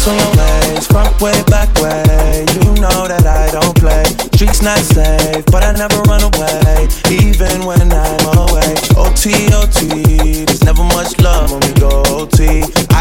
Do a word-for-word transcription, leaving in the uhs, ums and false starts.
on your ways, front way, back way. You know that I don't play. Streets not safe, but I never run away, even when I'm away. O T, O T, there's never much love when we go O T.